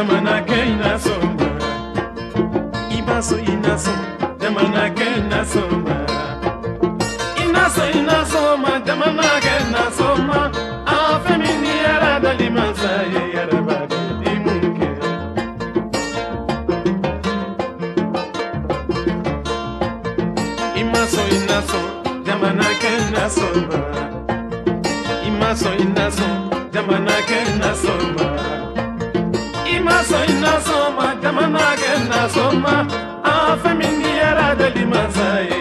jamana ke inasoma ibaso inaso jamana ke inasoma inasoma jamana ke inasoma afemini yara dalimansa ye yara badi dimunke imaso inaso jamana ke inasoma imaso inaso jamana ke inasoma imaso inasoma jamana ke inasoma afemini yara dalimansa ye